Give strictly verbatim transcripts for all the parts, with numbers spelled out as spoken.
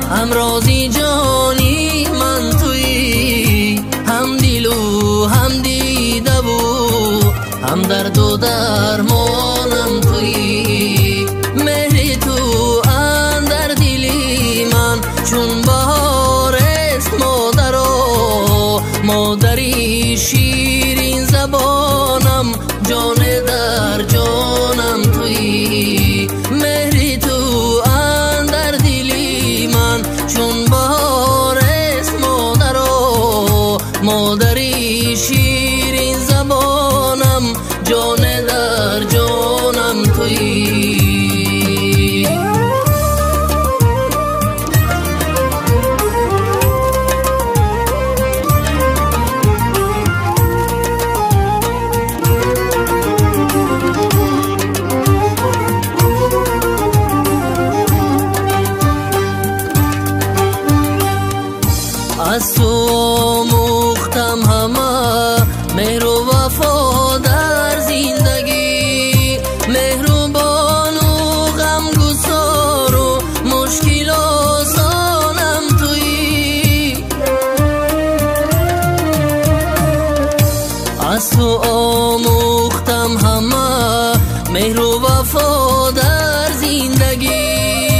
همرازی جانی من تویی، هم دل و هم دیده و هم درد و درمانم تویی. مهر تو اندر دلی من چون بهار است مادرا، مادری شیرین زبانم جان در جانم تویی. مهر تو اندر دلی من چون بهار است مادرا، مادری شیرین زبانم جان در جانم تویی. از تو مختم همه مهر و وفا در زندگی، مهربان و غمگسار و مشکل آسانم تویی. از تو آموختم همه مهر و وفا در زندگی،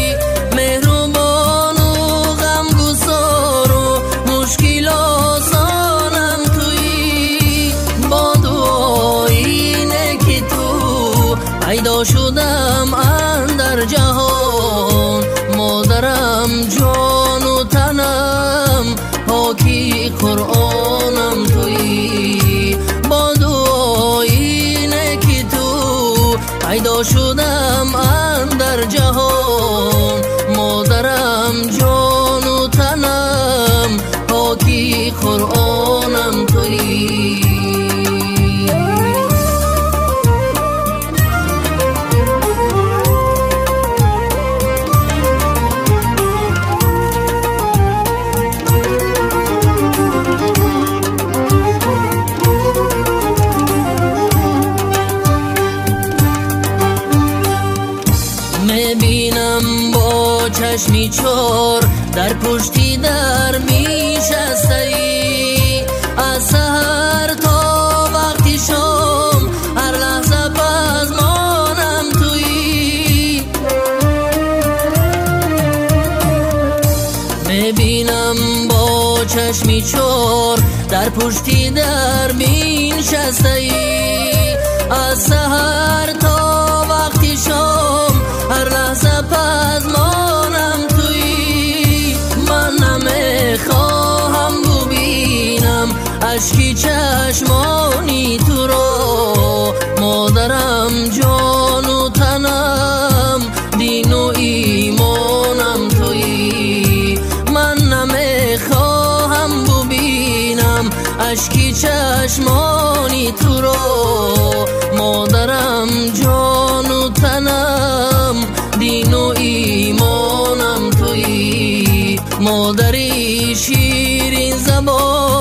پیدا شدم اندر جهان. مادرم جان و تنم پاکی قرآنم تویی. با دعای که تو پیدا شدم اندر جهان. مادرم جان و تنم پاکی قرآنم تویی. میبینم با چشمی چار در پشتی در میشستی، از سحر تا وقتی شام هر لحظه پزمانم تویی. میبینم با چشمی چار در پشتی در میشستی، از سحر تا وقتی شام هر لحظه پزمانم تویی. من نمیخواهم ببینم اشکی چشمانی تو را. مادرم جان و تنم دین و ایمانم تویی. من نمیخواهم ببینم اشکی چشمانی تو را. مادرم جان و تنم دین و ایمانم تویی. مادری شیرین زبان